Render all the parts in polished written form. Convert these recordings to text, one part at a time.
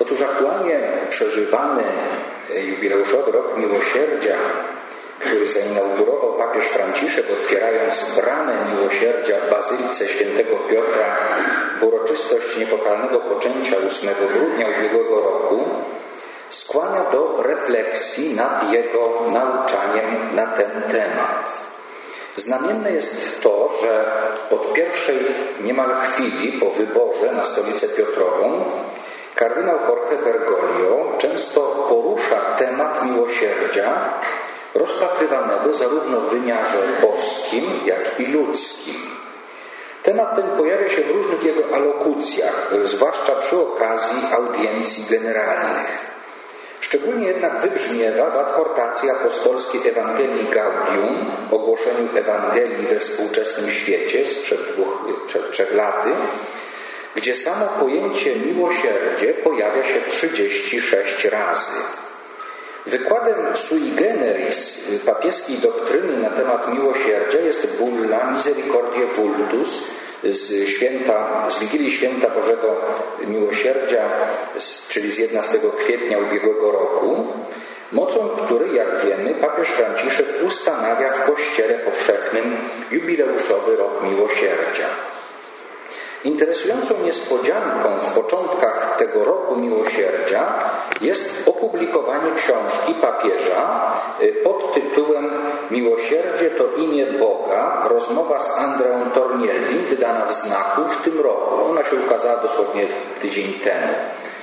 Otóż aktualnie przeżywany jubileuszowy Rok Miłosierdzia, który zainaugurował papież Franciszek, otwierając bramę miłosierdzia w Bazylice Świętego Piotra w uroczystość niepokalnego poczęcia 8 grudnia ubiegłego roku, skłania do refleksji nad jego nauczaniem na ten temat. Znamienne jest to, że od pierwszej niemal chwili po wyborze na Stolicę Piotrową kardynał Jorge Bergoglio często porusza temat miłosierdzia rozpatrywanego zarówno w wymiarze boskim, jak i ludzkim. Temat ten pojawia się w różnych jego alokucjach, zwłaszcza przy okazji audiencji generalnych. Szczególnie jednak wybrzmiewa w adhortacji apostolskiej Ewangelii Gaudium, ogłoszeniu Ewangelii we współczesnym świecie sprzed 3 lat, gdzie samo pojęcie miłosierdzie pojawia się 36 razy. Wykładem sui generis papieskiej doktryny na temat miłosierdzia jest bulla Misericordiae Vultus z Wigilii Święta Bożego Miłosierdzia, czyli z 11 kwietnia ubiegłego roku, mocą której, jak wiemy, papież Franciszek ustanawia w Kościele Powszechnym jubileuszowy Rok Miłosierdzia. Interesującą niespodzianką w początkach tego Roku Miłosierdzia jest opublikowanie książki papieża pod tytułem Miłosierdzie to imię Boga, rozmowa z Andreą Tornielli, wydana w Znaku w tym roku. Ona się ukazała dosłownie tydzień temu.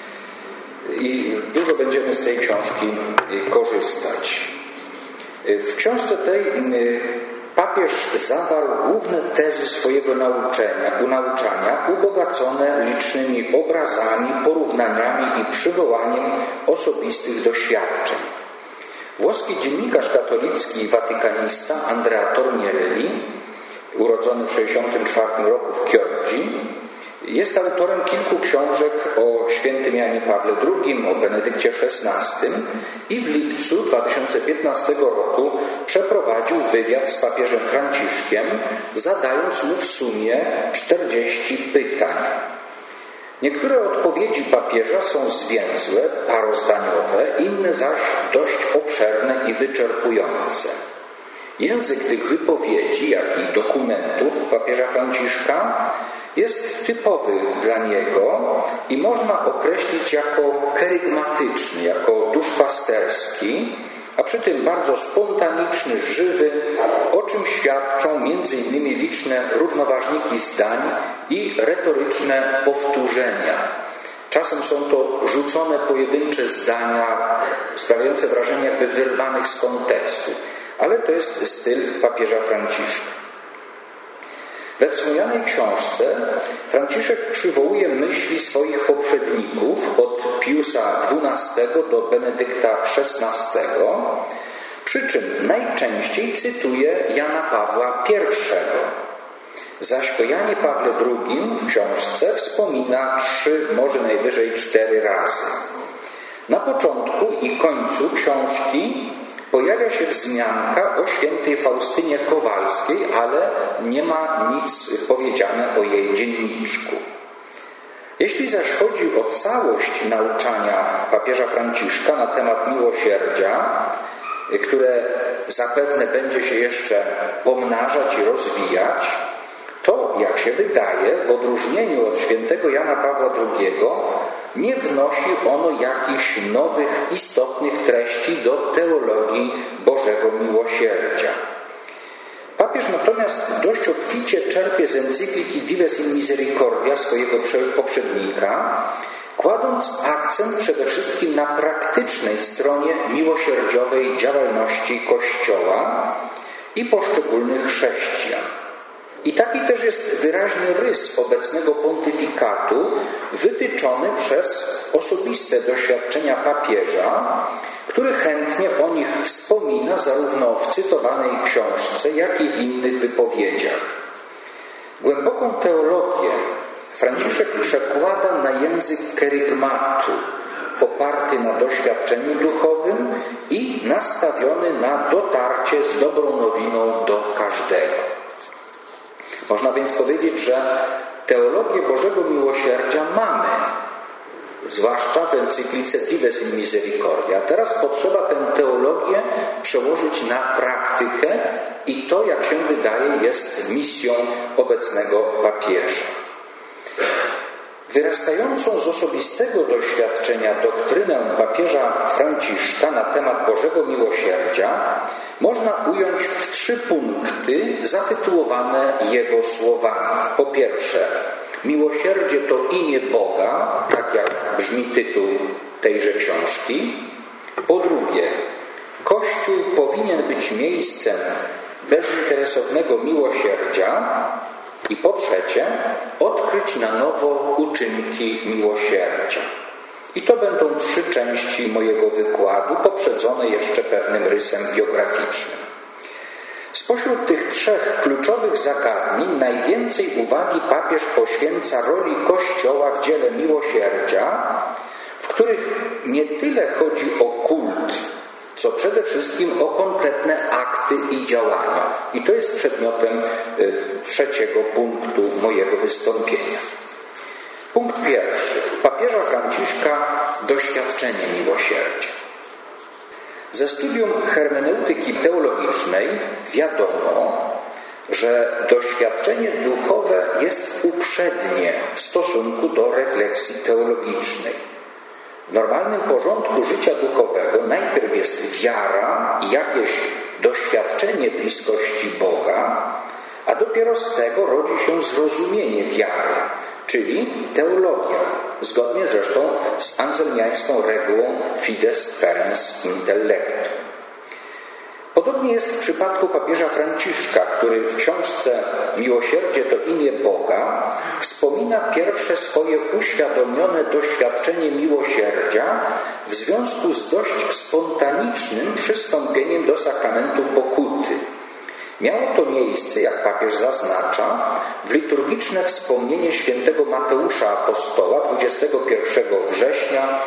I dużo będziemy z tej książki korzystać. W książce tej papież zawarł główne tezy swojego nauczania, ubogacone licznymi obrazami, porównaniami i przywołaniem osobistych doświadczeń. Włoski dziennikarz katolicki i watykanista Andrea Tornielli, urodzony w 1964 roku w Chioggi, jest autorem kilku książek o świętym Janie Pawle II, o Benedykcie XVI i w lipcu 2015 roku przeprowadził wywiad z papieżem Franciszkiem, zadając mu w sumie 40 pytań. Niektóre odpowiedzi papieża są zwięzłe, parozdaniowe, inne zaś dość obszerne i wyczerpujące. Język tych wypowiedzi, jak i dokumentów papieża Franciszka jest typowy dla niego i można określić jako kerygmatyczny, jako duszpasterski, a przy tym bardzo spontaniczny, żywy, o czym świadczą m.in. liczne równoważniki zdań i retoryczne powtórzenia. Czasem są to rzucone pojedyncze zdania, sprawiające wrażenie jakby wyrwanych z kontekstu, ale to jest styl papieża Franciszka. We wspomnianej książce Franciszek przywołuje myśli swoich poprzedników od Piusa XII do Benedykta XVI, przy czym najczęściej cytuje Jana Pawła I, zaś o Janie Pawle II w książce wspomina 3, może najwyżej 4 razy. Na początku i końcu książki pojawia się wzmianka o świętej Faustynie Kowalskiej, ale nie ma nic powiedziane o jej dzienniczku. Jeśli zaś chodzi o całość nauczania papieża Franciszka na temat miłosierdzia, które zapewne będzie się jeszcze pomnażać i rozwijać, to, jak się wydaje, w odróżnieniu od świętego Jana Pawła II, nie wnosi ono jakichś nowych, istotnych treści do teologii Bożego Miłosierdzia. Papież natomiast dość obficie czerpie z encykliki Dives in Misericordia swojego poprzednika, kładąc akcent przede wszystkim na praktycznej stronie miłosierdziowej działalności Kościoła i poszczególnych chrześcijan. I taki też jest wyraźny rys obecnego pontyfikatu, wytyczony przez osobiste doświadczenia papieża, który chętnie o nich wspomina zarówno w cytowanej książce, jak i w innych wypowiedziach. Głęboką teologię Franciszek przekłada na język kerygmatu, oparty na doświadczeniu duchowym i nastawiony na dotarcie z dobrą nowiną do każdego. Można więc powiedzieć, że teologię Bożego Miłosierdzia mamy zwłaszcza w encyklice Dives in Misericordia. Teraz potrzeba tę teologię przełożyć na praktykę i to, jak się wydaje, jest misją obecnego papieża. Wyrastającą z osobistego doświadczenia doktrynę papieża Franciszka na temat Bożego Miłosierdzia można ująć w 3 punkty zatytułowane jego słowami. Po pierwsze, miłosierdzie to imię Boga, tak jak brzmi tytuł tejże książki. Po drugie, Kościół powinien być miejscem bezinteresownego miłosierdzia. I po trzecie, odkryć na nowo uczynki miłosierdzia. I to będą 3 części mojego wykładu, poprzedzone jeszcze pewnym rysem biograficznym. Spośród tych 3 kluczowych zagadnień najwięcej uwagi papież poświęca roli Kościoła w dziele miłosierdzia, w których nie tyle chodzi o kult, co przede wszystkim o konkretne akty i działania. I to jest przedmiotem 3. punktu mojego wystąpienia. Punkt 1. Papieża Franciszka doświadczenie miłosierdzia. Ze studium hermeneutyki teologicznej wiadomo, że doświadczenie duchowe jest uprzednie w stosunku do refleksji teologicznej. W normalnym porządku życia duchowego najpierw jest wiara i jakieś doświadczenie bliskości Boga, a dopiero z tego rodzi się zrozumienie wiary, czyli teologia, zgodnie zresztą z anselmiańską regułą fides querens intellectum. Podobnie jest w przypadku papieża Franciszka, który w książce Miłosierdzie to imię Boga wspomina pierwsze swoje uświadomione doświadczenie miłosierdzia w związku z dość spontanicznym przystąpieniem do sakramentu pokuty. Miało to miejsce, jak papież zaznacza, w liturgiczne wspomnienie świętego Mateusza Apostoła 21 września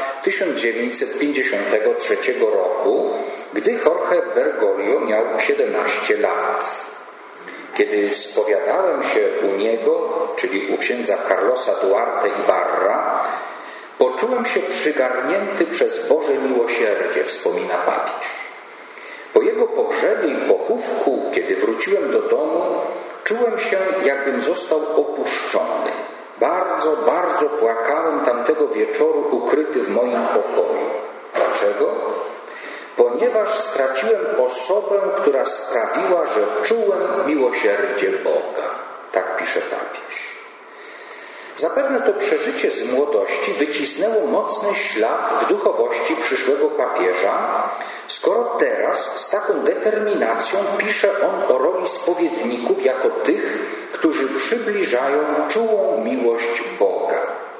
1953 roku, gdy Jorge Bergoglio miał 17 lat. Kiedy spowiadałem się u niego, czyli u księdza Carlosa Duarte Ibarra, poczułem się przygarnięty przez Boże miłosierdzie, wspomina papież. Po jego pogrzebie i pochówku, kiedy wróciłem do domu, czułem się, jakbym został opuszczony. Bardzo, bardzo płakałem tamtego wieczoru ukryty w moim pokoju. Dlaczego? Ponieważ straciłem osobę, która sprawiła, że czułem miłosierdzie Boga. Tak pisze papież. Zapewne to przeżycie z młodości wycisnęło mocny ślad w duchowości przyszłego papieża, skoro teraz z taką determinacją pisze on o roli spowiedników jako tych, którzy przybliżają czułą miłość Boga.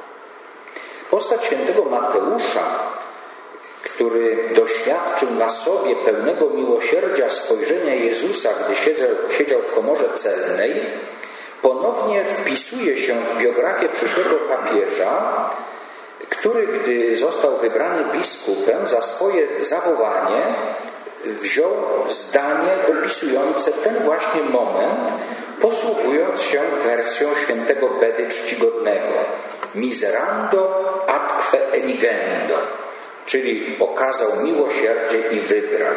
Postać świętego Mateusza, który doświadczył na sobie pełnego miłosierdzia spojrzenia Jezusa, gdy siedział w komorze celnej, ponownie wpisuje się w biografię przyszłego papieża, który, gdy został wybrany biskupem, za swoje zawołanie wziął zdanie opisujące ten właśnie moment, posługując się wersją świętego Bedy Czcigodnego miserando atque eligendo, czyli okazał miłosierdzie i wybrał.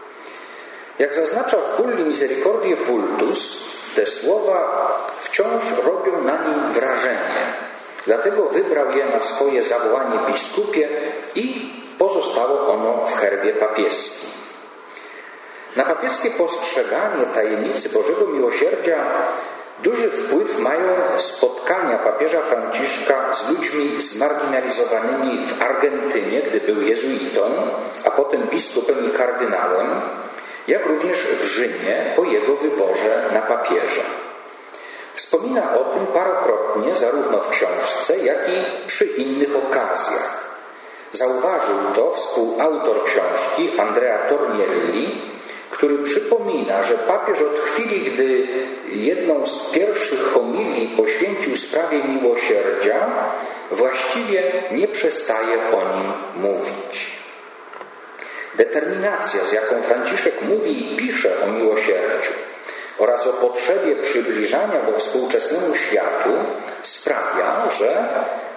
Jak zaznacza w Bulli Misericordiae Vultus, te słowa wciąż robią na nim wrażenie. Dlatego wybrał je na swoje zawołanie biskupie i pozostało ono w herbie papieskim. Na papieskie postrzeganie tajemnicy Bożego Miłosierdzia duży wpływ mają spotkania papieża Franciszka z ludźmi zmarginalizowanymi w Argentynie, gdy był jezuitą, a potem biskupem i kardynałem, jak również w Rzymie po jego wyborze na papieża. Wspomina o tym parokrotnie zarówno w książce, jak i przy innych okazjach. Zauważył to współautor książki Andrea Tornielli, który przypomina, że papież od chwili, gdy jedną z pierwszych homilii poświęcił sprawie miłosierdzia, właściwie nie przestaje o nim mówić. Determinacja, z jaką Franciszek mówi i pisze o miłosierdziu oraz o potrzebie przybliżania go współczesnemu światu sprawia, że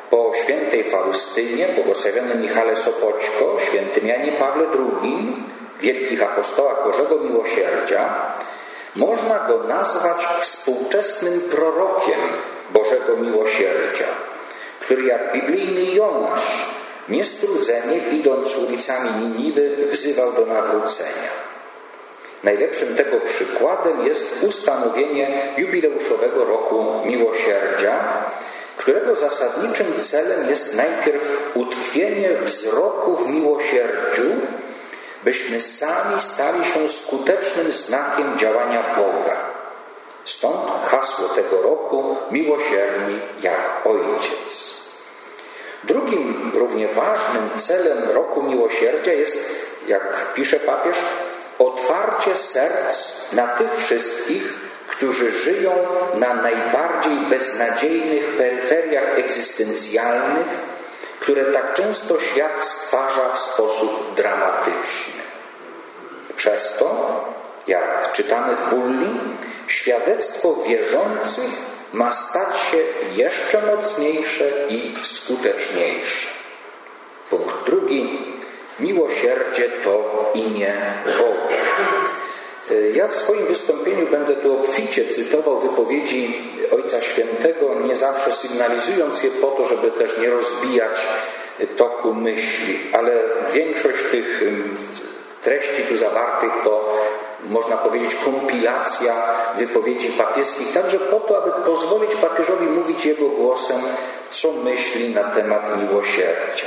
po świętej Faustynie, błogosławionym Michale Sopoćko, świętym Janie Pawle II, wielkich apostołach Bożego Miłosierdzia, można go nazwać współczesnym prorokiem Bożego Miłosierdzia, który jak biblijny Jonasz niestrudzenie, idąc ulicami Niniwy, wzywał do nawrócenia. Najlepszym tego przykładem jest ustanowienie jubileuszowego roku Miłosierdzia, którego zasadniczym celem jest najpierw utkwienie wzroku w miłosierdziu, byśmy sami stali się skutecznym znakiem działania Boga. Stąd hasło tego roku: miłosierni jak Ojciec. Drugim równie ważnym celem roku Miłosierdzia jest, jak pisze papież, otwarcie serc na tych wszystkich, którzy żyją na najbardziej beznadziejnych peryferiach egzystencjalnych, które tak często świat stwarza w sposób dramatyczny. Przez to, jak czytamy w Bulli, świadectwo wierzących ma stać się jeszcze mocniejsze i skuteczniejsze. Punkt drugi. Miłosierdzie to imię Boga. Ja w swoim wystąpieniu będę tu obficie cytował wypowiedzi Ojca Świętego, nie zawsze sygnalizując je po to, żeby też nie rozbijać toku myśli, ale większość tych treści tu zawartych to, można powiedzieć, kompilacja wypowiedzi papieskich, także po to, aby pozwolić papieżowi mówić jego głosem, co myśli na temat miłosierdzia.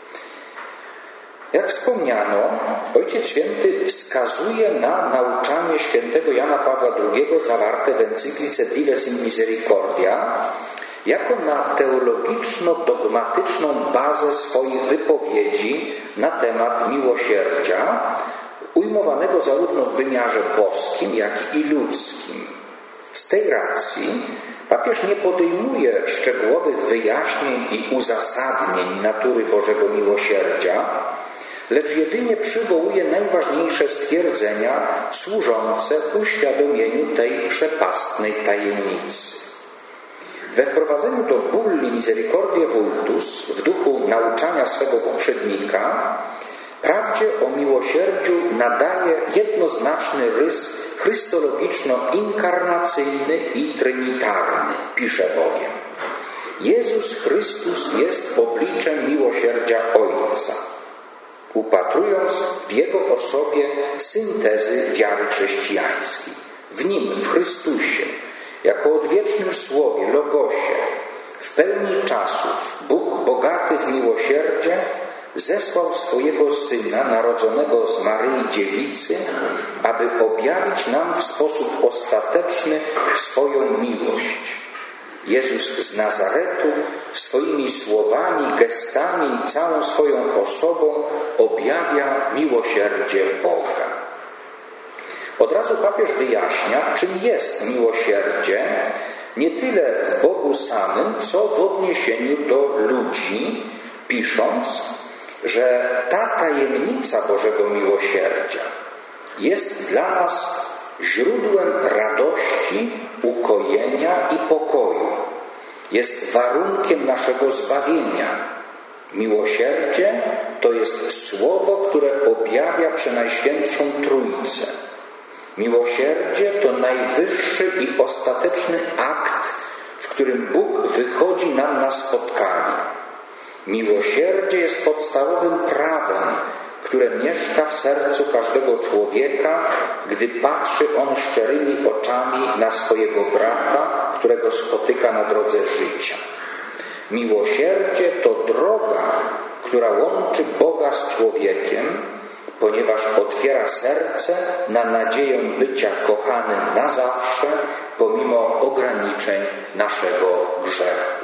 Jak wspomniano, Ojciec Święty wskazuje na nauczanie świętego Jana Pawła II zawarte w encyklice Dives in Misericordia jako na teologiczno-dogmatyczną bazę swoich wypowiedzi na temat miłosierdzia, ujmowanego zarówno w wymiarze boskim, jak i ludzkim. Z tej racji papież nie podejmuje szczegółowych wyjaśnień i uzasadnień natury Bożego Miłosierdzia, lecz jedynie przywołuje najważniejsze stwierdzenia służące uświadomieniu tej przepastnej tajemnicy. We wprowadzeniu do Bulli Misericordiae Vultus w duchu nauczania swego poprzednika prawdzie o miłosierdziu nadaje jednoznaczny rys chrystologiczno-inkarnacyjny i trinitarny. Pisze bowiem: Jezus Chrystus jest obliczem miłosierdzia Ojca, upatrując w Jego osobie syntezy wiary chrześcijańskiej. W Nim, w Chrystusie, jako odwiecznym Słowie, Logosie, w pełni czasów, Bóg bogaty w miłosierdzie zesłał swojego Syna, narodzonego z Maryi Dziewicy, aby objawić nam w sposób ostateczny swoją miłość. Jezus z Nazaretu swoimi słowami, gestami i całą swoją osobą objawia miłosierdzie Boga. Od razu papież wyjaśnia, czym jest miłosierdzie, nie tyle w Bogu samym, co w odniesieniu do ludzi, pisząc, że ta tajemnica Bożego Miłosierdzia jest dla nas źródłem radości, ukojenia i pokoju. Jest warunkiem naszego zbawienia. Miłosierdzie to jest słowo, które objawia Przenajświętszą Trójcę. Miłosierdzie to najwyższy i ostateczny akt, w którym Bóg wychodzi nam na spotkanie. Miłosierdzie jest podstawowym prawem, które mieszka w sercu każdego człowieka, gdy patrzy on szczerymi oczami na swojego brata, którego spotyka na drodze życia. Miłosierdzie to droga, która łączy Boga z człowiekiem, ponieważ otwiera serce na nadzieję bycia kochanym na zawsze, pomimo ograniczeń naszego grzechu.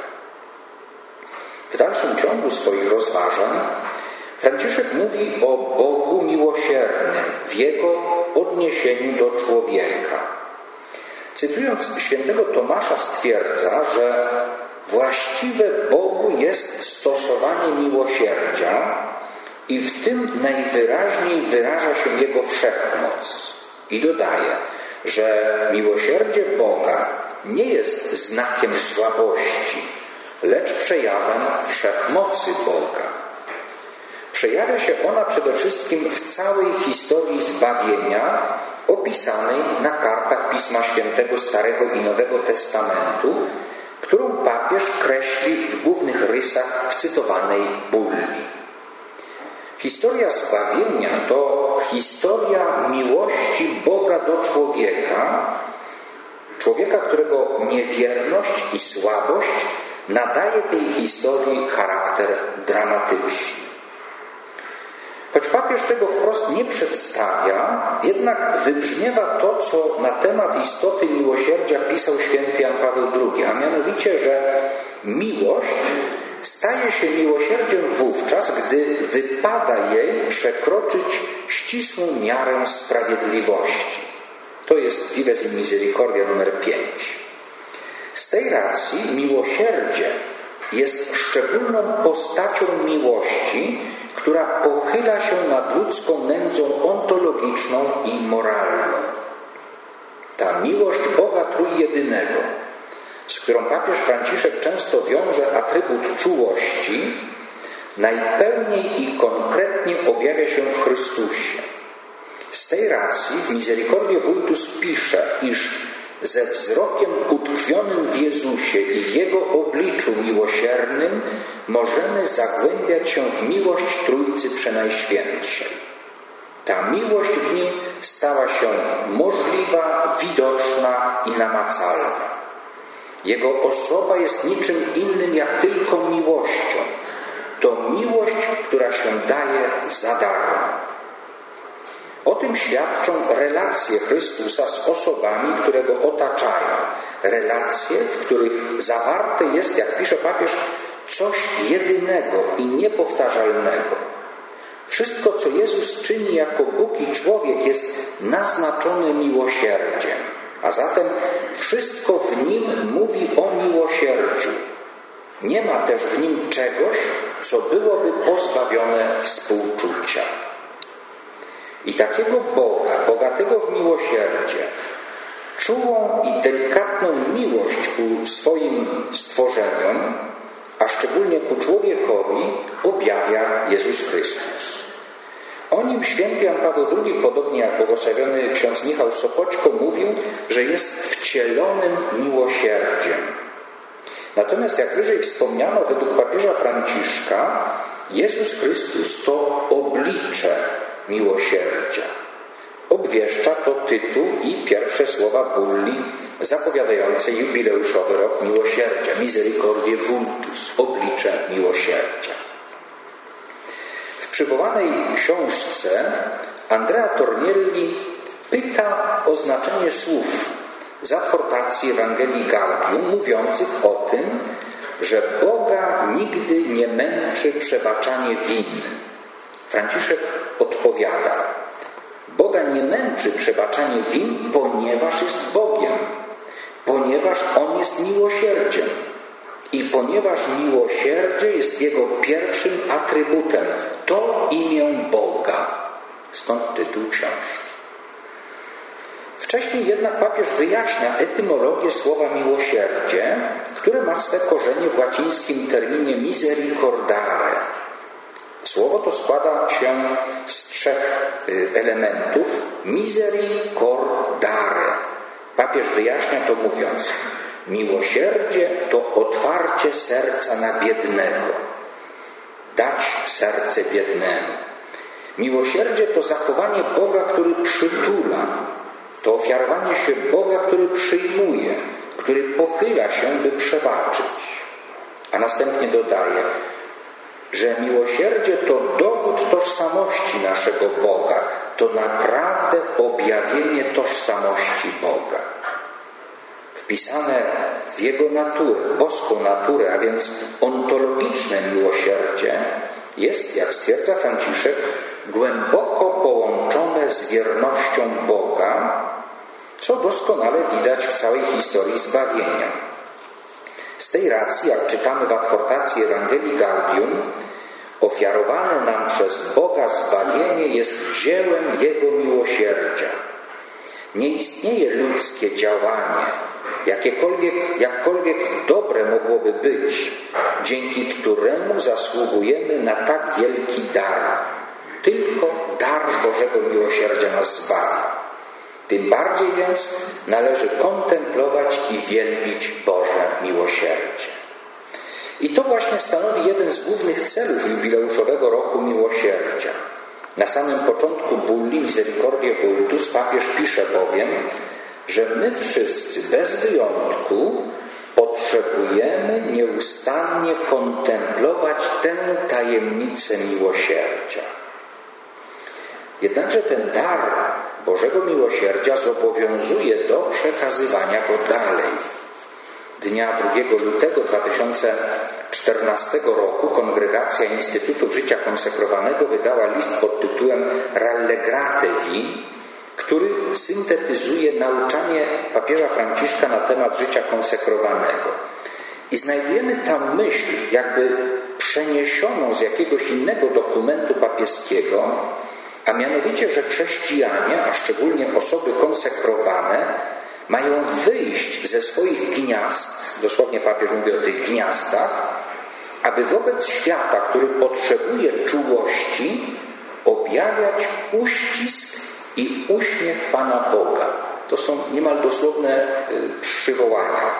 W dalszym ciągu swoich rozważań Franciszek mówi o Bogu miłosiernym w Jego odniesieniu do człowieka. Cytując świętego Tomasza, stwierdza, że właściwe Bogu jest stosowanie miłosierdzia i w tym najwyraźniej wyraża się Jego wszechmoc. I dodaje, że miłosierdzie Boga nie jest znakiem słabości, lecz przejawem wszechmocy Boga. Przejawia się ona przede wszystkim w całej historii zbawienia opisanej na kartach Pisma Świętego Starego i Nowego Testamentu, którą papież kreśli w głównych rysach w cytowanej bulli. Historia zbawienia to historia miłości Boga do człowieka, którego niewierność i słabość nadaje tej historii charakter dramatyczny. Choć papież tego wprost nie przedstawia, jednak wybrzmiewa to, co na temat istoty miłosierdzia pisał święty Jan Paweł II, a mianowicie, że miłość staje się miłosierdziem wówczas, gdy wypada jej przekroczyć ścisłą miarę sprawiedliwości. To jest Vives in Misericordia numer 5. Z tej racji miłosierdzie jest szczególną postacią miłości, która pochyla się nad ludzką nędzą ontologiczną i moralną. Ta miłość Boga Trójjedynego, z którą papież Franciszek często wiąże atrybut czułości, najpełniej i konkretnie objawia się w Chrystusie. Z tej racji w Misericordiae Vultus pisze, iż ze wzrokiem utkwionym w Jezusie i w Jego obliczu miłosiernym możemy zagłębiać się w miłość Trójcy Przenajświętszej. Ta miłość w Nim stała się możliwa, widoczna i namacalna. Jego osoba jest niczym innym jak tylko miłością. To miłość, która się daje za darmo. O tym świadczą relacje Chrystusa z osobami, które Go otaczają. Relacje, w których zawarte jest, jak pisze papież, coś jedynego i niepowtarzalnego. Wszystko, co Jezus czyni jako Bóg i człowiek, jest naznaczone miłosierdziem. A zatem wszystko w Nim mówi o miłosierdziu. Nie ma też w Nim czegoś, co byłoby pozbawione współczucia. I takiego Boga, bogatego w miłosierdzie, czułą i delikatną miłość ku swoim stworzeniom, a szczególnie ku człowiekowi, objawia Jezus Chrystus. O nim święty Jan Paweł II, podobnie jak błogosławiony ksiądz Michał Sopoćko, mówił, że jest wcielonym miłosierdziem. Natomiast, jak wyżej wspomniano, według papieża Franciszka, Jezus Chrystus to oblicze miłosierdzia. Obwieszcza to tytuł i pierwsze słowa bulli zapowiadające jubileuszowy rok miłosierdzia. Misericordiae Vultus, oblicze miłosierdzia. W przywołanej książce Andrea Tornielli pyta o znaczenie słów z adhortacji Ewangelii Gaudium, mówiących o tym, że Boga nigdy nie męczy przebaczanie win. Franciszek odpowiada: Boga nie męczy przebaczanie win, ponieważ jest Bogiem, ponieważ On jest miłosierdziem i ponieważ miłosierdzie jest Jego pierwszym atrybutem. To imię Boga. Stąd tytuł książki. Wcześniej jednak papież wyjaśnia etymologię słowa miłosierdzie, które ma swe korzenie w łacińskim terminie misericordare. Słowo to składa się z 3 elementów. Misericordare. Papież wyjaśnia to mówiąc: miłosierdzie to otwarcie serca na biednego. Dać serce biednemu. Miłosierdzie to zachowanie Boga, który przytula. To ofiarowanie się Boga, który przyjmuje, który pochyla się, by przebaczyć. A następnie dodaje, że miłosierdzie to dowód tożsamości naszego Boga. To naprawdę objawienie tożsamości Boga. Wpisane w Jego naturę, w boską naturę, a więc ontologiczne miłosierdzie jest, jak stwierdza Franciszek, głęboko połączone z wiernością Boga, co doskonale widać w całej historii zbawienia. Z tej racji, jak czytamy w adhortacji Ewangelii Gaudium, ofiarowane nam przez Boga zbawienie jest dziełem Jego miłosierdzia. Nie istnieje ludzkie działanie, jakkolwiek dobre mogłoby być, dzięki któremu zasługujemy na tak wielki dar. Tylko dar Bożego miłosierdzia nas zbawi. Tym bardziej więc należy kontemplować i wielbić Boże miłosierdzie. I to właśnie stanowi jeden z głównych celów jubileuszowego roku miłosierdzia. Na samym początku bulli Misericordiae Vultus papież pisze bowiem, że my wszyscy bez wyjątku potrzebujemy nieustannie kontemplować tę tajemnicę miłosierdzia. Jednakże ten dar Bożego miłosierdzia zobowiązuje do przekazywania go dalej. Dnia 2 lutego 2014 roku Kongregacja Instytutów Życia Konsekrowanego wydała list pod tytułem Rallegratevi, który syntetyzuje nauczanie papieża Franciszka na temat życia konsekrowanego. I znajdujemy tam myśl, jakby przeniesioną z jakiegoś innego dokumentu papieskiego, a mianowicie, że chrześcijanie, a szczególnie osoby konsekrowane, mają wyjść ze swoich gniazd, dosłownie papież mówi o tych gniazdach, aby wobec świata, który potrzebuje czułości, objawiać uścisk i uśmiech Pana Boga. To są niemal dosłowne przywołania.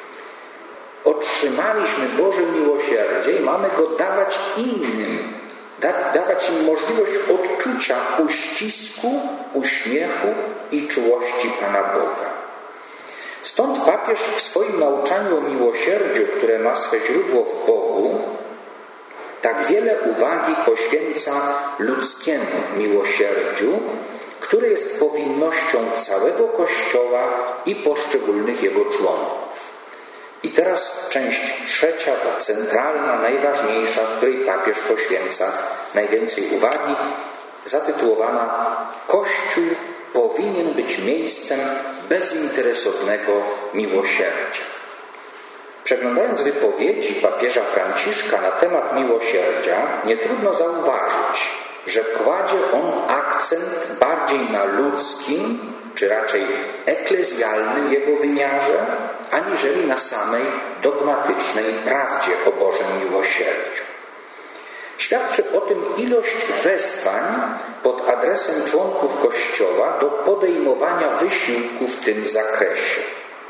Otrzymaliśmy Boże miłosierdzie i mamy go dawać innym, dawać im możliwość odczucia uścisku, uśmiechu i czułości Pana Boga. Stąd papież w swoim nauczaniu o miłosierdziu, które ma swe źródło w Bogu, tak wiele uwagi poświęca ludzkiemu miłosierdziu, które jest powinnością całego Kościoła i poszczególnych jego członków. I teraz część trzecia, ta centralna, najważniejsza, w której papież poświęca najwięcej uwagi, zatytułowana Kościół powinien być miejscem bezinteresownego miłosierdzia. Przeglądając wypowiedzi papieża Franciszka na temat miłosierdzia, nie trudno zauważyć, że kładzie on akcent bardziej na ludzkim, czy raczej eklezjalnym jego wymiarze, aniżeli na samej dogmatycznej prawdzie o Bożym miłosierdziu. Świadczy o tym ilość wezwań pod adresem członków Kościoła do podejmowania wysiłku w tym zakresie.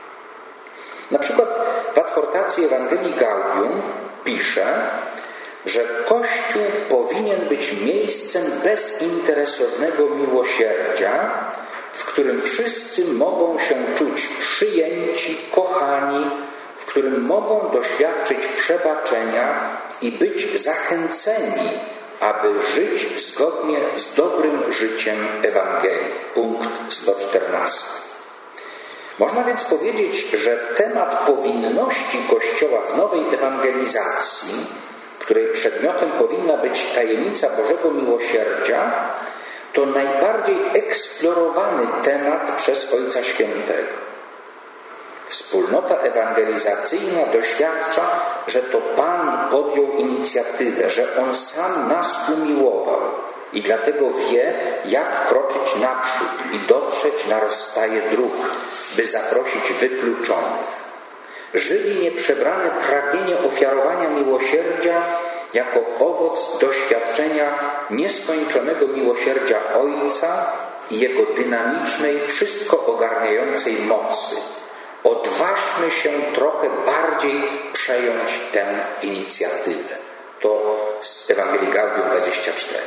Na przykład w adhortacji Ewangelii Gaudium pisze, że Kościół powinien być miejscem bezinteresownego miłosierdzia, w którym wszyscy mogą się czuć przyjęci, kochani, w którym mogą doświadczyć przebaczenia i być zachęceni, aby żyć zgodnie z dobrym życiem Ewangelii. Punkt 114. Można więc powiedzieć, że temat powinności Kościoła w nowej ewangelizacji, której przedmiotem powinna być tajemnica Bożego miłosierdzia, to najbardziej eksplorowany temat przez Ojca Świętego. Wspólnota ewangelizacyjna doświadcza, że to Pan podjął inicjatywę, że On sam nas umiłował i dlatego wie, jak kroczyć naprzód i dotrzeć na rozstaje dróg, by zaprosić wykluczonych. Żywi nieprzebrane pragnienie ofiarowania miłosierdzia jako owoc doświadczenia nieskończonego miłosierdzia Ojca i Jego dynamicznej, wszystko ogarniającej mocy. Odważmy się trochę bardziej przejąć tę inicjatywę. To z Ewangelii Gaudium 24.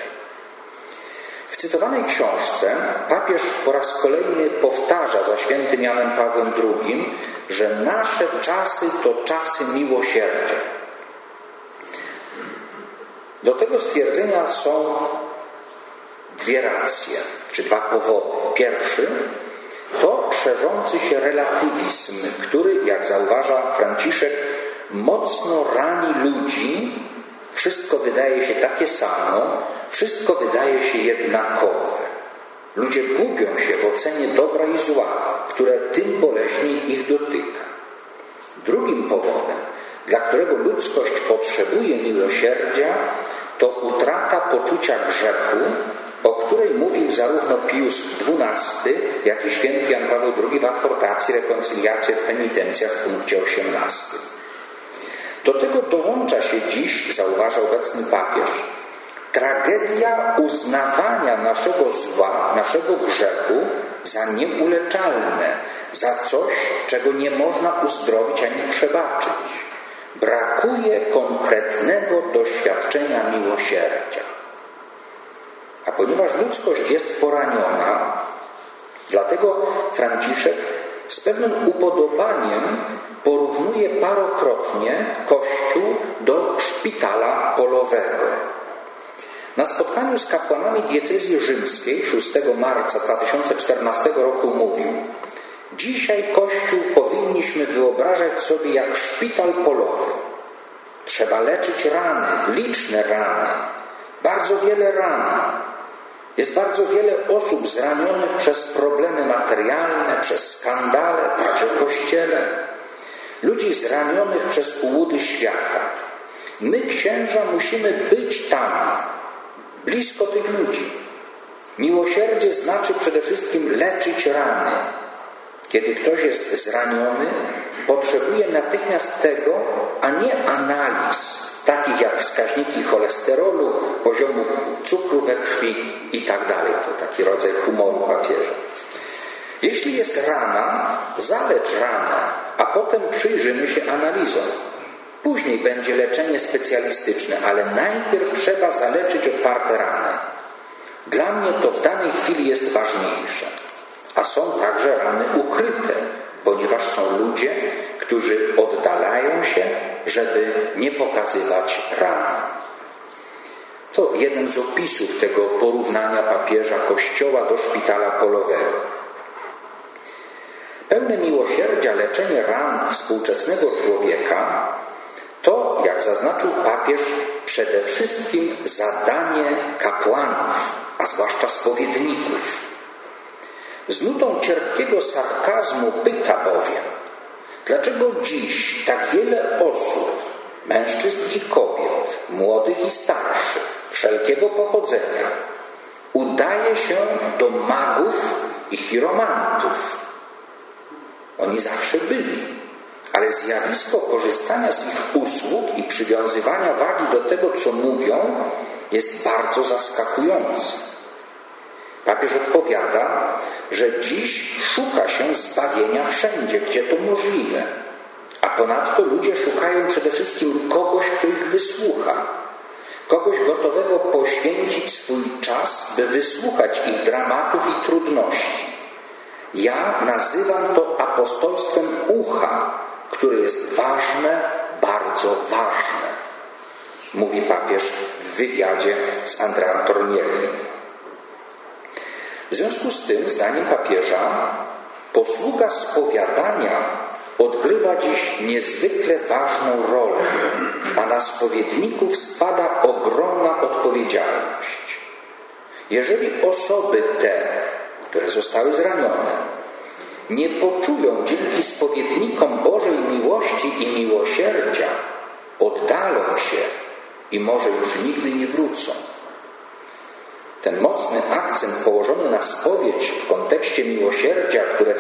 W cytowanej książce papież po raz kolejny powtarza za świętym Janem Pawłem II, że nasze czasy to czasy miłosierdzia. Do tego stwierdzenia są dwie racje, czy dwa powody. Pierwszy to szerzący się relatywizm, który, jak zauważa Franciszek, mocno rani ludzi. Wszystko wydaje się takie samo, wszystko wydaje się jednakowe. Ludzie gubią się w ocenie dobra i zła, które tym boleśniej ich dotyka. Drugim powodem, dla którego ludzkość potrzebuje miłosierdzia, to utrata poczucia grzechu, o której mówił mówił zarówno Pius XII, jak i święty Jan Paweł II w adhortacji Reconciliatie et Penitentia w punkcie 18. Do tego dołącza się dziś, zauważa obecny papież, tragedia uznawania naszego zła, naszego grzechu za nieuleczalne, za coś, czego nie można uzdrowić ani przebaczyć. Brakuje konkretnego doświadczenia miłosierdzia. A ponieważ ludzkość jest poraniona, dlatego Franciszek z pewnym upodobaniem porównuje parokrotnie Kościół do szpitala polowego. Na spotkaniu z kapłanami diecezji rzymskiej 6 marca 2014 roku mówił: dzisiaj Kościół powinniśmy wyobrażać sobie jak szpital polowy. Trzeba leczyć rany, liczne rany, bardzo wiele ran. Jest bardzo wiele osób zranionych przez problemy materialne, przez skandale, także w Kościele. Ludzi zranionych przez ułudy świata. My, księża, musimy być tam, blisko tych ludzi. Miłosierdzie znaczy przede wszystkim leczyć rany. Kiedy ktoś jest zraniony, potrzebuje natychmiast tego, a nie analiz, takich jak wskaźniki cholesterolu, poziomu cukru we krwi i tak dalej. To taki rodzaj humoru papieża. Jeśli jest rana, zalecz ranę, a potem przyjrzymy się analizom. Później będzie leczenie specjalistyczne, ale najpierw trzeba zaleczyć otwarte rany. Dla mnie to w danej chwili jest ważniejsze. A są także rany ukryte, ponieważ są ludzie, którzy oddalają się, żeby nie pokazywać ran. To jeden z opisów tego porównania papieża Kościoła do szpitala polowego. Pełne miłosierdzia leczenie ran współczesnego człowieka to, jak zaznaczył papież, przede wszystkim zadanie kapłanów, a zwłaszcza spowiedników. Z nutą cierpkiego sarkazmu pyta bowiem, dlaczego dziś tak wiele osób, mężczyzn i kobiet, młodych i starszych, wszelkiego pochodzenia, udaje się do magów i chiromantów. Oni zawsze byli, ale zjawisko korzystania z ich usług i przywiązywania wagi do tego, co mówią, jest bardzo zaskakujące. Papież odpowiada, że dziś szuka się zbawienia wszędzie, gdzie to możliwe. A ponadto ludzie szukają przede wszystkim kogoś, kto ich wysłucha. Kogoś gotowego poświęcić swój czas, by wysłuchać ich dramatów i trudności. Ja nazywam to apostolstwem ucha, które jest ważne, bardzo ważne, mówi papież w wywiadzie z Andream Torniellim. W związku z tym, zdaniem papieża, posługa spowiadania odgrywa dziś niezwykle ważną rolę, a na spowiedników spada ogromna odpowiedzialność. Jeżeli osoby te, które zostały zranione, nie poczują dzięki spowiednikom Bożej miłości i miłosierdzia, oddalą się i może już nigdy nie wrócą. Ten mocny akcent położony na spowiedź w kontekście miłosierdzia, której w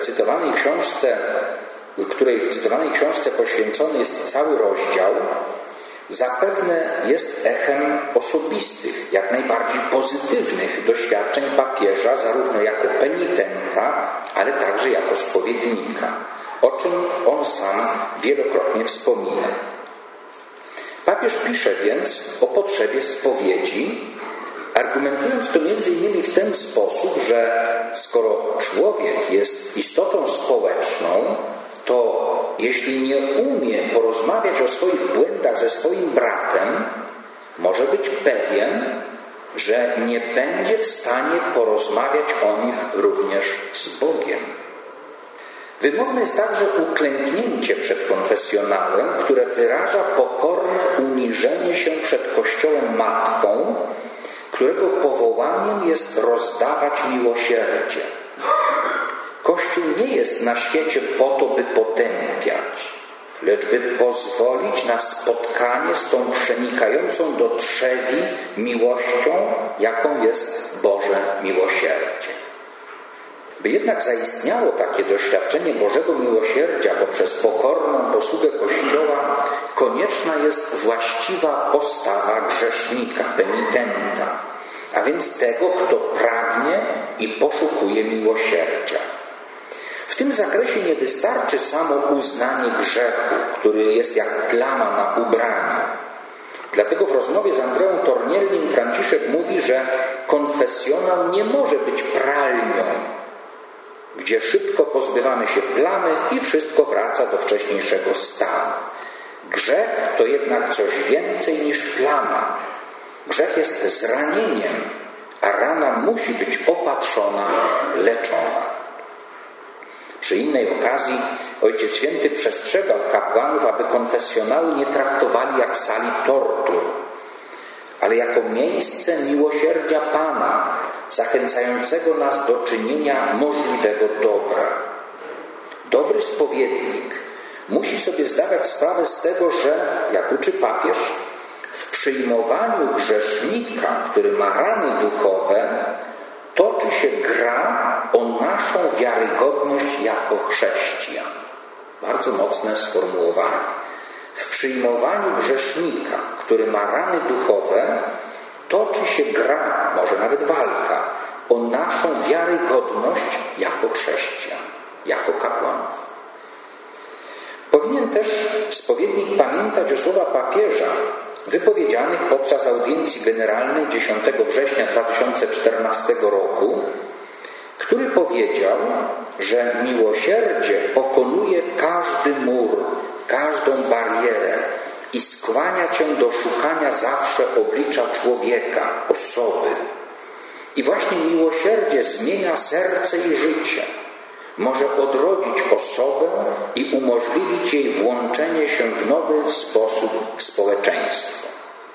cytowanej książce poświęcony jest cały rozdział, zapewne jest echem osobistych, jak najbardziej pozytywnych doświadczeń papieża, zarówno jako penitenta, ale także jako spowiednika, o czym on sam wielokrotnie wspomina. Papież pisze więc o potrzebie spowiedzi, argumentując to m.in. w ten sposób, że skoro człowiek jest istotą społeczną, to jeśli nie umie porozmawiać o swoich błędach ze swoim bratem, może być pewien, że nie będzie w stanie porozmawiać o nich również z Bogiem. Wymowne jest także uklęknięcie przed konfesjonałem, które wyraża pokorne uniżenie się przed Kościołem Matką, którego powołaniem jest rozdawać miłosierdzie. Kościół nie jest na świecie po to, by potępiać. lecz by pozwolić na spotkanie z tą przenikającą do trzewi miłością, jaką jest Boże miłosierdzie. By jednak zaistniało takie doświadczenie Bożego miłosierdzia poprzez pokorną posługę Kościoła, konieczna jest właściwa postawa grzesznika, penitenta, a więc tego, kto pragnie i poszukuje miłosierdzia. W tym zakresie nie wystarczy samo uznanie grzechu, który jest jak plama na ubraniu. Dlatego w rozmowie z Andreą Torniellim Franciszek mówi, że konfesjonał nie może być pralnią, gdzie szybko pozbywamy się plamy i wszystko wraca do wcześniejszego stanu. Grzech to jednak coś więcej niż plama. Grzech jest zranieniem, a rana musi być opatrzona, leczona. Przy innej okazji Ojciec Święty przestrzegał kapłanów, aby konfesjonały nie traktowali jak sali tortur, ale jako miejsce miłosierdzia Pana, zachęcającego nas do czynienia możliwego dobra. Dobry spowiednik musi sobie zdawać sprawę z tego, że, jak uczy papież, w przyjmowaniu grzesznika, który ma rany duchowe, toczy się gra o naszą wiarygodność jako chrześcijan. Bardzo mocne sformułowanie. W przyjmowaniu grzesznika, który ma rany duchowe, toczy się gra, może nawet walka, o naszą wiarygodność jako chrześcijan, jako kapłanów. Powinien też spowiednik pamiętać o słowa papieża wypowiedzianych podczas audiencji generalnej 10 września 2014 roku, który powiedział, że miłosierdzie pokonuje każdy mur, każdą barierę i skłania cię do szukania zawsze oblicza człowieka, osoby. I właśnie miłosierdzie zmienia serce i życie. Może odrodzić osobę i umożliwić jej włączenie się w nowy sposób w społeczeństwo.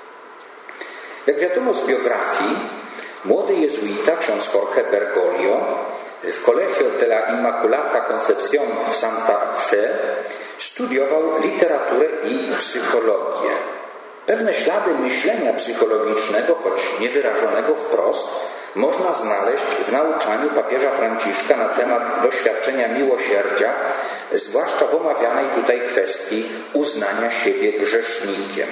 Jak wiadomo z biografii, młody jezuita, ksiądz Jorge Bergoglio, w Colegio de la Inmaculata Concepción w Santa Fe studiował literaturę i psychologię. Pewne ślady myślenia psychologicznego, choć niewyrażonego wprost, można znaleźć w nauczaniu papieża Franciszka na temat doświadczenia miłosierdzia, zwłaszcza w omawianej tutaj kwestii uznania siebie grzesznikiem.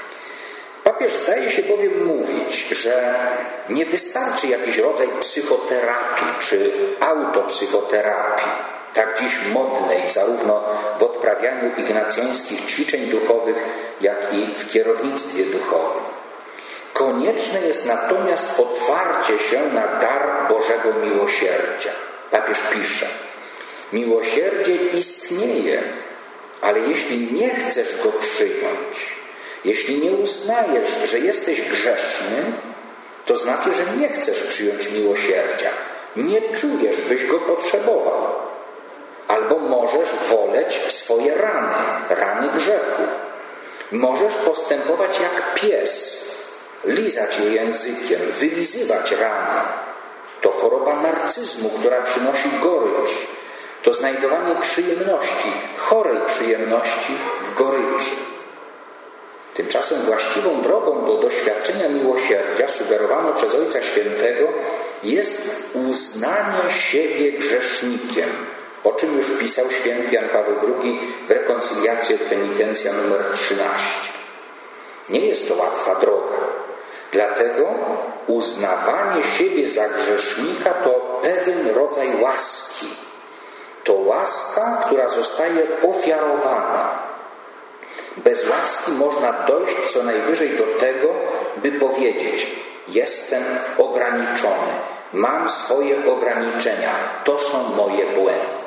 Papież zdaje się bowiem mówić, że nie wystarczy jakiś rodzaj psychoterapii czy autopsychoterapii, tak dziś modnej zarówno w odprawianiu ignacjańskich ćwiczeń duchowych, jak i w kierownictwie duchowym. Konieczne jest natomiast otwarcie się na dar Bożego miłosierdzia. Papież pisze: miłosierdzie istnieje, ale jeśli nie chcesz go przyjąć, jeśli nie uznajesz, że jesteś grzeszny, to znaczy, że nie chcesz przyjąć miłosierdzia. Nie czujesz, byś go potrzebował. Albo możesz woleć swoje rany, rany grzechu. Możesz postępować jak pies, lizać je językiem, wylizywać rany. To choroba narcyzmu, która przynosi gorycz. To znajdowanie przyjemności, chorej przyjemności w goryczy. Tymczasem właściwą drogą do doświadczenia miłosierdzia, sugerowaną przez Ojca Świętego, jest uznanie siebie grzesznikiem, o czym już pisał święty Jan Paweł II w Reconciliatio et Penitentia nr 13. Nie jest to łatwa droga. Dlatego uznawanie siebie za grzesznika to pewien rodzaj łaski. To łaska, która zostaje ofiarowana. Bez łaski można dojść co najwyżej do tego, by powiedzieć: jestem ograniczony, mam swoje ograniczenia, to są moje błędy.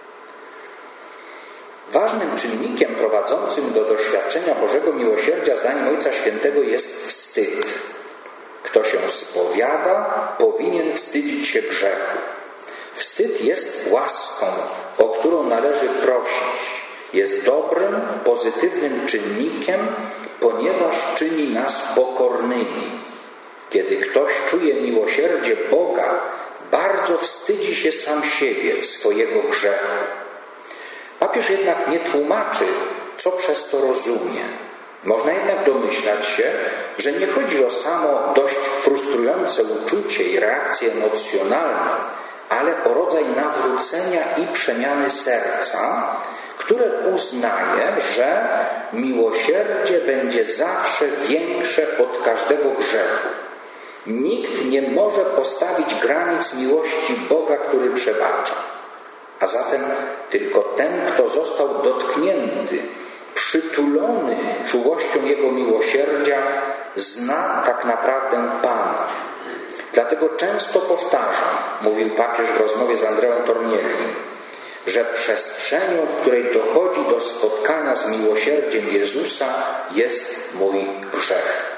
Ważnym czynnikiem prowadzącym do doświadczenia Bożego miłosierdzia, zdaniem Ojca Świętego, jest wstyd. Kto się spowiada, powinien wstydzić się grzechu. Wstyd jest łaską, o którą należy prosić. Jest dobrym, pozytywnym czynnikiem, ponieważ czyni nas pokornymi. Kiedy ktoś czuje miłosierdzie Boga, bardzo wstydzi się sam siebie, swojego grzechu. Papież jednak nie tłumaczy, co przez to rozumie. Można jednak domyślać się, że nie chodzi o samo dość frustrujące uczucie i reakcję emocjonalną, ale o rodzaj nawrócenia i przemiany serca, które uznaje, że miłosierdzie będzie zawsze większe od każdego grzechu. Nikt nie może postawić granic miłości Boga, który przebacza. A zatem tylko ten, kto został dotknięty, przytulony czułością Jego miłosierdzia, zna tak naprawdę Pana. Dlatego często powtarzam, mówił papież w rozmowie z Andreą Torniellim, że przestrzenią, w której dochodzi do spotkania z miłosierdziem Jezusa, jest mój grzech.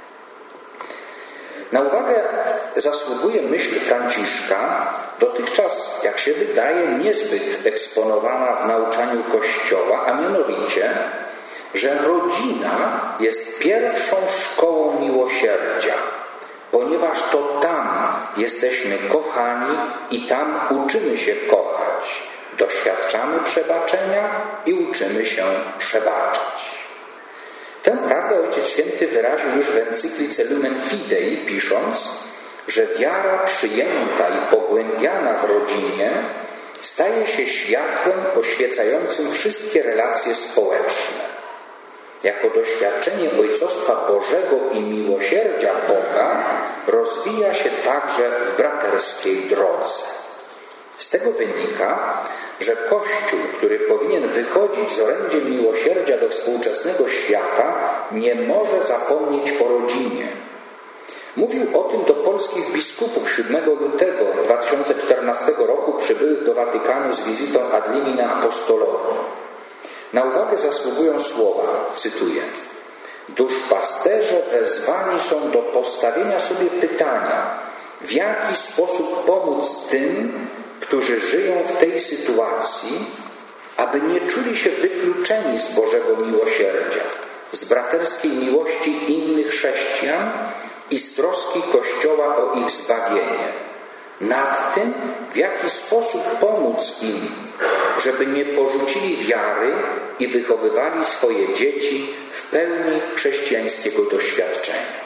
Na uwagę zasługuje myśl Franciszka, dotychczas, jak się wydaje, niezbyt eksponowana w nauczaniu Kościoła, a mianowicie, że rodzina jest pierwszą szkołą miłosierdzia, ponieważ to tam jesteśmy kochani i tam uczymy się kochać, doświadczamy przebaczenia i uczymy się przebaczać. Tę prawdę Ojciec Święty wyraził już w encyklice Lumen Fidei, pisząc, że wiara przyjęta i pogłębiana w rodzinie staje się światłem oświecającym wszystkie relacje społeczne. Jako doświadczenie Ojcostwa Bożego i miłosierdzia Boga rozwija się także w braterskiej drodze. Z tego wynika, że Kościół, który powinien wychodzić z orędziem miłosierdzia do współczesnego świata, nie może zapomnieć o rodzinie. Mówił o tym do polskich biskupów 7 lutego 2014 roku przybyłych do Watykanu z wizytą ad limina apostolorum. Na uwagę zasługują słowa, cytuję: duszpasterze wezwani są do postawienia sobie pytania, w jaki sposób pomóc tym, którzy żyją w tej sytuacji, aby nie czuli się wykluczeni z Bożego miłosierdzia, z braterskiej miłości innych chrześcijan i z troski Kościoła o ich zbawienie. Nad tym, w jaki sposób pomóc im, żeby nie porzucili wiary i wychowywali swoje dzieci w pełni chrześcijańskiego doświadczenia.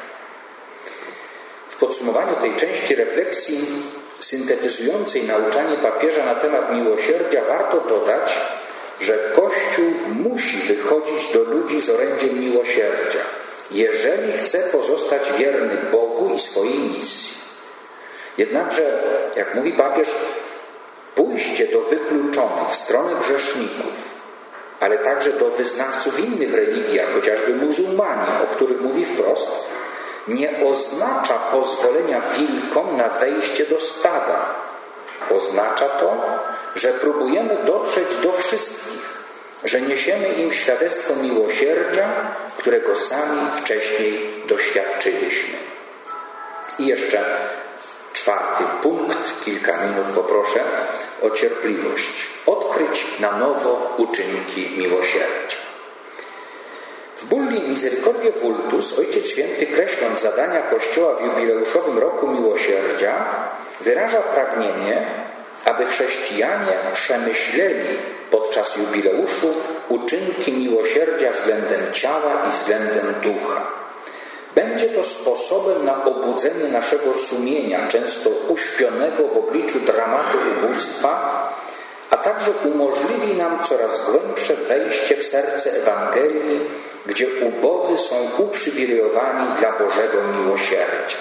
W podsumowaniu tej części refleksji syntetyzującej nauczanie papieża na temat miłosierdzia warto dodać, że Kościół musi wychodzić do ludzi z orędziem miłosierdzia, jeżeli chce pozostać wierny Bogu i swojej misji. Jednakże, jak mówi papież, pójście do wykluczonych w stronę grzeszników, ale także do wyznawców innych religii, jak chociażby muzułmanie, o których mówi wprost, nie oznacza pozwolenia wilkom na wejście do stada. Oznacza to, że próbujemy dotrzeć do wszystkich, że niesiemy im świadectwo miłosierdzia, którego sami wcześniej doświadczyliśmy. I jeszcze 4. punkt, kilka minut poproszę o cierpliwość. Odkryć na nowo uczynki miłosierdzia. W bulli Misericordiae Vultus Ojciec Święty, kreśląc zadania Kościoła w jubileuszowym roku miłosierdzia, wyraża pragnienie, aby chrześcijanie przemyśleli podczas jubileuszu uczynki miłosierdzia względem ciała i względem ducha. Będzie to sposobem na obudzenie naszego sumienia, często uśpionego w obliczu dramatu ubóstwa, a także umożliwi nam coraz głębsze wejście w serce Ewangelii, gdzie ubodzy są uprzywilejowani dla Bożego miłosierdzia.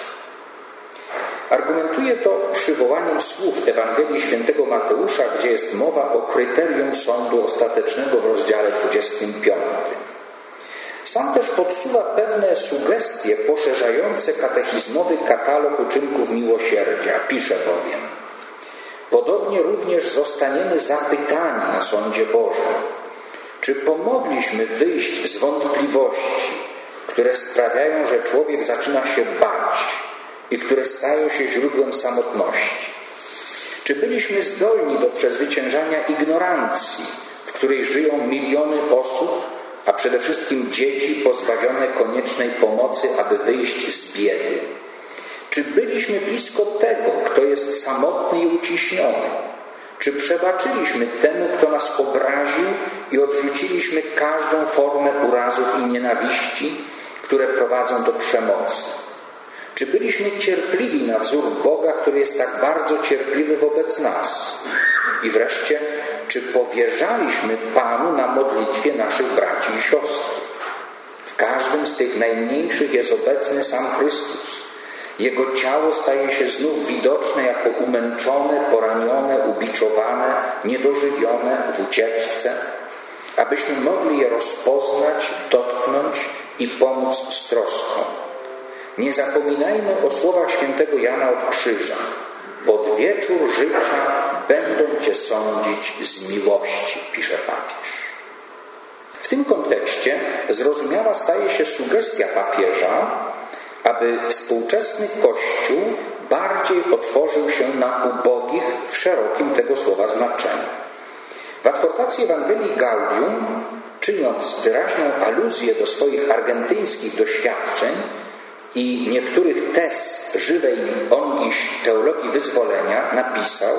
Argumentuje to przywołaniem słów Ewangelii Świętego Mateusza, gdzie jest mowa o kryterium sądu ostatecznego w rozdziale 25. Sam też podsuwa pewne sugestie poszerzające katechizmowy katalog uczynków miłosierdzia. Pisze bowiem: podobnie również zostaniemy zapytani na sądzie Bożym, czy pomogliśmy wyjść z wątpliwości, które sprawiają, że człowiek zaczyna się bać i które stają się źródłem samotności. Czy byliśmy zdolni do przezwyciężania ignorancji, w której żyją miliony osób, a przede wszystkim dzieci pozbawione koniecznej pomocy, aby wyjść z biedy? Czy byliśmy blisko tego, kto jest samotny i uciśniony? Czy przebaczyliśmy temu, kto nas obraził i odrzuciliśmy każdą formę urazów i nienawiści, które prowadzą do przemocy? Czy byliśmy cierpliwi na wzór Boga, który jest tak bardzo cierpliwy wobec nas? I wreszcie, czy powierzaliśmy Panu na modlitwie naszych braci i siostry? W każdym z tych najmniejszych jest obecny sam Chrystus. Jego ciało staje się znów widoczne jako umęczone, poranione, ubiczowane, niedożywione w ucieczce, abyśmy mogli je rozpoznać, dotknąć i pomóc z troską. Nie zapominajmy o słowach świętego Jana od Krzyża. Pod wieczór życia będą Cię sądzić z miłości, pisze papież. W tym kontekście zrozumiała staje się sugestia papieża, aby współczesny Kościół bardziej otworzył się na ubogich w szerokim tego słowa znaczeniu. W adhortacji Ewangelii Gaudium, czyniąc wyraźną aluzję do swoich argentyńskich doświadczeń i niektórych tez żywej ongiś teologii wyzwolenia, napisał,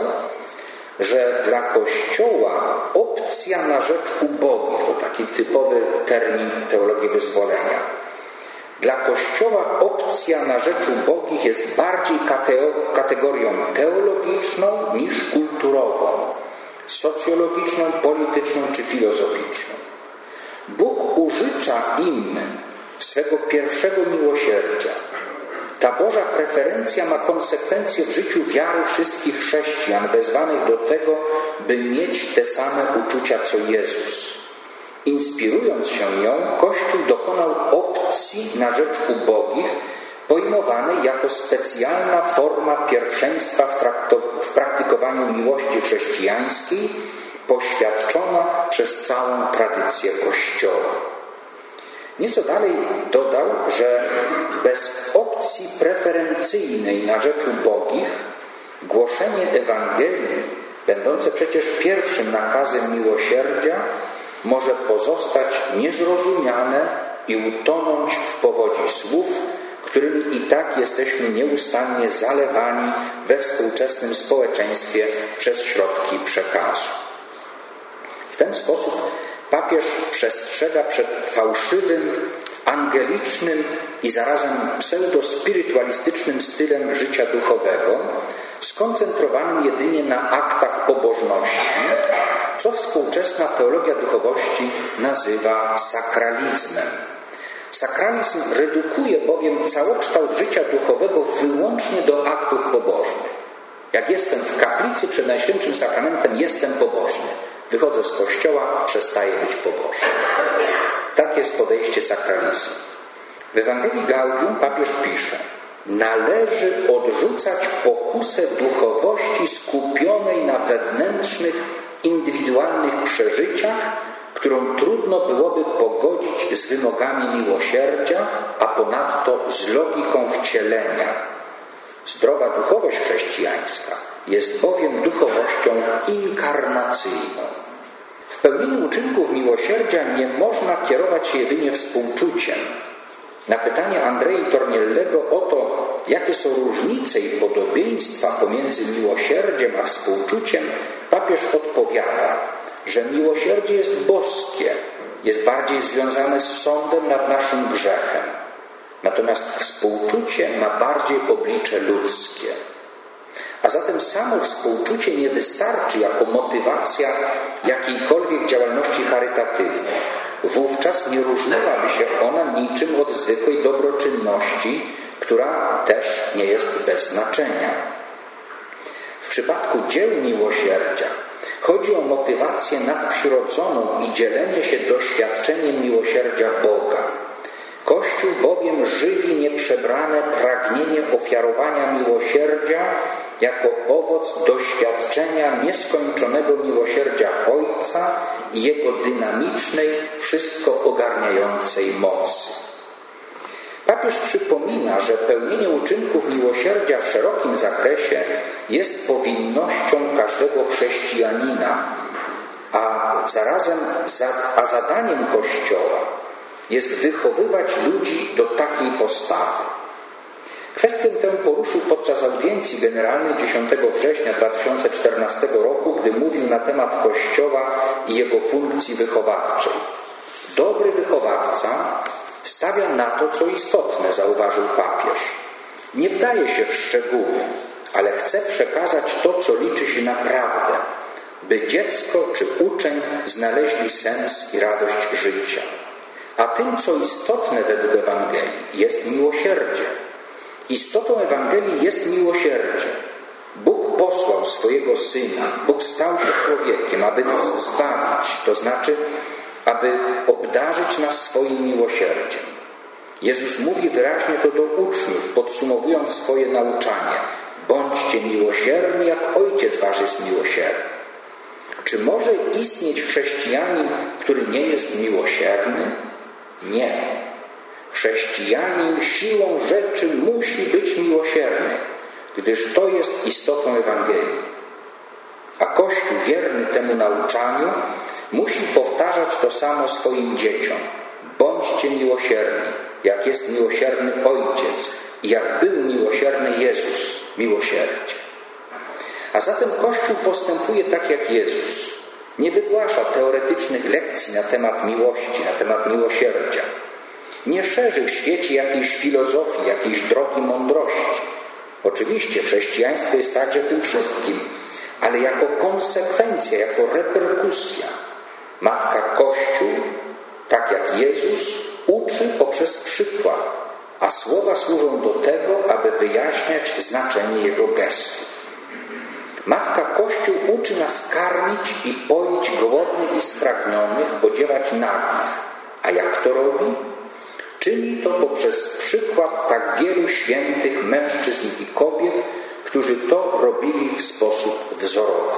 że dla Kościoła opcja na rzecz ubogich, to taki typowy termin teologii wyzwolenia, dla Kościoła opcja na rzecz ubogich jest bardziej kategorią teologiczną niż kulturową, socjologiczną, polityczną czy filozoficzną. Bóg użycza im swego pierwszego miłosierdzia. Ta Boża preferencja ma konsekwencje w życiu wiary wszystkich chrześcijan, wezwanych do tego, by mieć te same uczucia co Jezus. Inspirując się nią, Kościół dokonał opcji na rzecz ubogich, pojmowanej jako specjalna forma pierwszeństwa w praktykowaniu miłości chrześcijańskiej, poświadczona przez całą tradycję Kościoła. Nieco dalej dodał, że bez opcji preferencyjnej na rzecz ubogich głoszenie Ewangelii, będące przecież pierwszym nakazem miłosierdzia, może pozostać niezrozumiane i utonąć w powodzi słów, którymi i tak jesteśmy nieustannie zalewani we współczesnym społeczeństwie przez środki przekazu. W ten sposób papież przestrzega przed fałszywym, angelicznym i zarazem pseudospirytualistycznym stylem życia duchowego, skoncentrowanym jedynie na aktach pobożności, co współczesna teologia duchowości nazywa sakralizmem. Sakralizm redukuje bowiem całokształt życia duchowego wyłącznie do aktów pobożnych. Jak jestem w kaplicy przed Najświętszym Sakramentem, jestem pobożny. Wychodzę z kościoła, przestaję być pobożny. Tak jest podejście sakralizmu. W Ewangelii Gaudium papież pisze: należy odrzucać pokusę duchowości skupionej na wewnętrznych, indywidualnych przeżyciach, którą trudno byłoby pogodzić z wymogami miłosierdzia, a ponadto z logiką wcielenia. Zdrowa duchowość chrześcijańska jest bowiem duchowością inkarnacyjną. W pełnieniu uczynków miłosierdzia nie można kierować się jedynie współczuciem. Na pytanie Andrei Torniellego o to, jakie są różnice i podobieństwa pomiędzy miłosierdziem a współczuciem, papież odpowiada, że miłosierdzie jest boskie, jest bardziej związane z sądem nad naszym grzechem. Natomiast współczucie ma bardziej oblicze ludzkie. A zatem samo współczucie nie wystarczy jako motywacja jakiejkolwiek działalności charytatywnej. Wówczas nie różniłaby się ona niczym od zwykłej dobroczynności, która też nie jest bez znaczenia. W przypadku dzieł miłosierdzia chodzi o motywację nadprzyrodzoną i dzielenie się doświadczeniem miłosierdzia Boga. Kościół bowiem żywi nieprzebrane pragnienie ofiarowania miłosierdzia jako owoc doświadczenia nieskończonego miłosierdzia Ojca i Jego dynamicznej, wszystko ogarniającej mocy. Papież przypomina, że pełnienie uczynków miłosierdzia w szerokim zakresie jest powinnością każdego chrześcijanina, a zarazem zadaniem Kościoła jest wychowywać ludzi do takiej postawy. Kwestię tę poruszył podczas audiencji generalnej 10 września 2014 roku, gdy mówił na temat Kościoła i jego funkcji wychowawczej. Dobry wychowawca stawia na to, co istotne, zauważył papież. Nie wdaje się w szczegóły, ale chce przekazać to, co liczy się naprawdę, by dziecko czy uczeń znaleźli sens i radość życia. A tym, co istotne według Ewangelii, jest miłosierdzie. Istotą Ewangelii jest miłosierdzie. Bóg posłał swojego Syna, Bóg stał się człowiekiem, aby nas zbawić, to znaczy, aby obdarzyć nas swoim miłosierdziem. Jezus mówi wyraźnie to do uczniów, podsumowując swoje nauczanie. Bądźcie miłosierni, jak Ojciec wasz jest miłosierny. Czy może istnieć chrześcijanin, który nie jest miłosierny? Nie. Chrześcijanin siłą rzeczy musi być miłosierny, gdyż to jest istotą Ewangelii. A Kościół wierny temu nauczaniu musi powtarzać to samo swoim dzieciom. Bądźcie miłosierni, jak jest miłosierny Ojciec i jak był miłosierny Jezus, miłosierdzie. A zatem Kościół postępuje tak jak Jezus. Nie wygłasza teoretycznych lekcji na temat miłości, na temat miłosierdzia. Nie szerzy w świecie jakiejś filozofii, jakiejś drogi mądrości. Oczywiście chrześcijaństwo jest także tym wszystkim, ale jako konsekwencja, jako reperkusja. Matka Kościół, tak jak Jezus, uczy poprzez przykład, a słowa służą do tego, aby wyjaśniać znaczenie Jego gestów. Matka Kościół uczy nas karmić i poić głodnych i spragnionych, odziewać nagich. A jak to robi? Czyni to poprzez przykład tak wielu świętych mężczyzn i kobiet, którzy to robili w sposób wzorowy.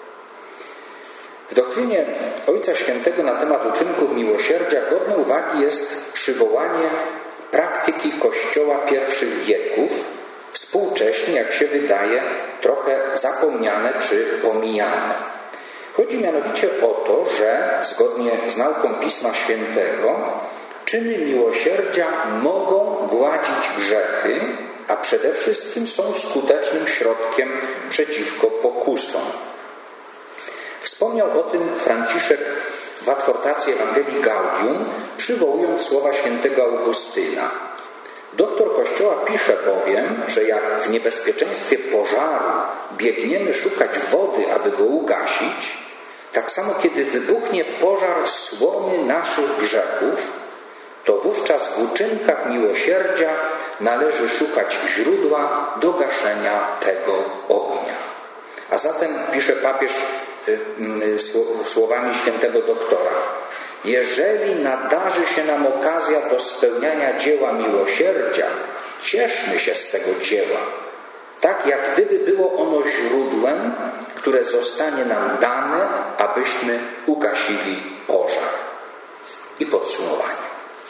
W doktrynie Ojca Świętego na temat uczynków miłosierdzia godne uwagi jest przywołanie praktyki Kościoła pierwszych wieków, współcześnie, jak się wydaje, trochę zapomniane czy pomijane. Chodzi mianowicie o to, że zgodnie z nauką Pisma Świętego czyny miłosierdzia mogą gładzić grzechy, a przede wszystkim są skutecznym środkiem przeciwko pokusom. Wspomniał o tym Franciszek w adhortacji Ewangelii Gaudium, przywołując słowa świętego Augustyna. Doktor Kościoła pisze bowiem, że jak w niebezpieczeństwie pożaru biegniemy szukać wody, aby go ugasić, tak samo kiedy wybuchnie pożar słomy naszych grzechów, to wówczas w uczynkach miłosierdzia należy szukać źródła do gaszenia tego ognia. A zatem pisze papież słowami świętego doktora: jeżeli nadarzy się nam okazja do spełniania dzieła miłosierdzia, cieszmy się z tego dzieła, tak jak gdyby było ono źródłem, które zostanie nam dane, abyśmy ugasili pożar. I podsumowanie.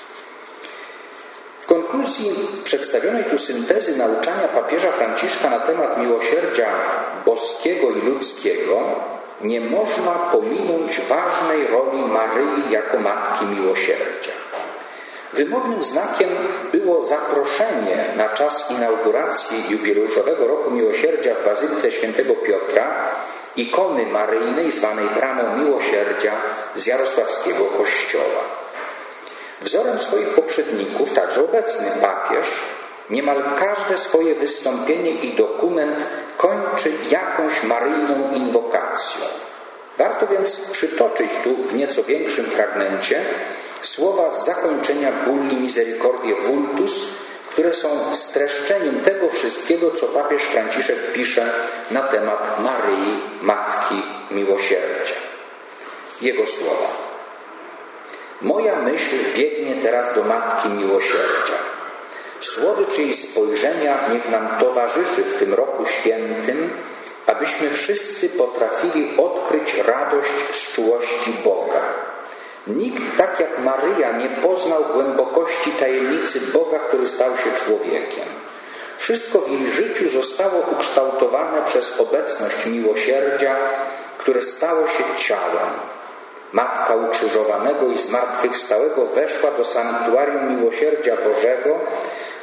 W konkluzji przedstawionej tu syntezy nauczania papieża Franciszka na temat miłosierdzia boskiego i ludzkiego nie można pominąć ważnej roli Maryi jako Matki Miłosierdzia. Wymownym znakiem było zaproszenie na czas inauguracji jubileuszowego Roku Miłosierdzia w Bazylice Świętego Piotra ikony maryjnej zwanej Bramą Miłosierdzia z jarosławskiego kościoła. Wzorem swoich poprzedników, także obecny papież, niemal każde swoje wystąpienie i dokument kończy jakąś maryjną inwokacją. Warto więc przytoczyć tu w nieco większym fragmencie słowa z zakończenia Bulli Misericordiae Vultus, które są streszczeniem tego wszystkiego, co papież Franciszek pisze na temat Maryi, Matki Miłosierdzia. Jego słowa: moja myśl biegnie teraz do Matki Miłosierdzia. Słodycz jej spojrzenia niech nam towarzyszy w tym roku świętym, abyśmy wszyscy potrafili odkryć radość z czułości Boga. Nikt tak jak Maryja nie poznał głębokości tajemnicy Boga, który stał się człowiekiem. Wszystko w jej życiu zostało ukształtowane przez obecność miłosierdzia, które stało się ciałem. Matka ukrzyżowanego i zmartwychwstałego weszła do sanktuarium miłosierdzia Bożego,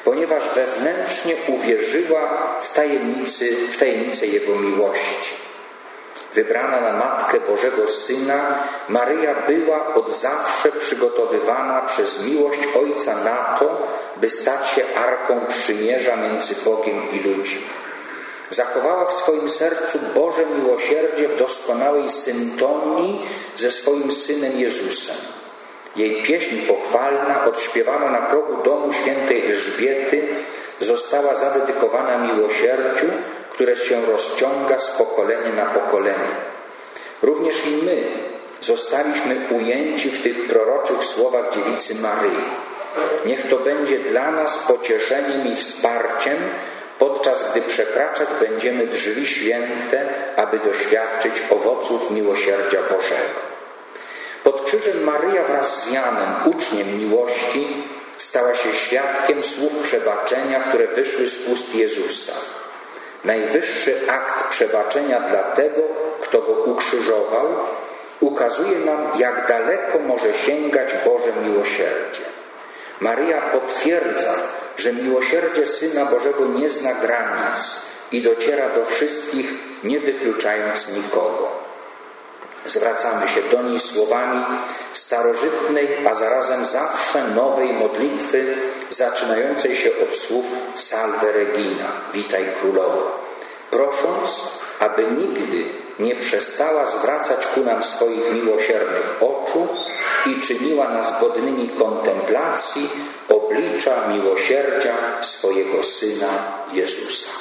ponieważ wewnętrznie uwierzyła w tajemnicę Jego miłości. Wybrana na Matkę Bożego Syna, Maryja była od zawsze przygotowywana przez miłość Ojca na to, by stać się arką przymierza między Bogiem i ludźmi. Zachowała w swoim sercu Boże miłosierdzie w doskonałej syntonii ze swoim Synem Jezusem. Jej pieśń pochwalna, odśpiewana na progu domu świętej Elżbiety, została zadedykowana miłosierdziu, które się rozciąga z pokolenia na pokolenie. Również i my zostaliśmy ujęci w tych proroczych słowach dziewicy Maryi. Niech to będzie dla nas pocieszeniem i wsparciem, podczas gdy przekraczać będziemy drzwi święte, aby doświadczyć owoców miłosierdzia Bożego. Pod krzyżem Maryja wraz z Janem, uczniem miłości, stała się świadkiem słów przebaczenia, które wyszły z ust Jezusa. Najwyższy akt przebaczenia dla tego, kto Go ukrzyżował, ukazuje nam, jak daleko może sięgać Boże miłosierdzie. Maryja potwierdza, że miłosierdzie Syna Bożego nie zna granic i dociera do wszystkich, nie wykluczając nikogo. Zwracamy się do niej słowami starożytnej, a zarazem zawsze nowej modlitwy, zaczynającej się od słów Salve Regina, witaj Królowo, prosząc, aby nigdy nie przestała zwracać ku nam swoich miłosiernych oczu i czyniła nas godnymi kontemplacji oblicza miłosierdzia swojego Syna Jezusa.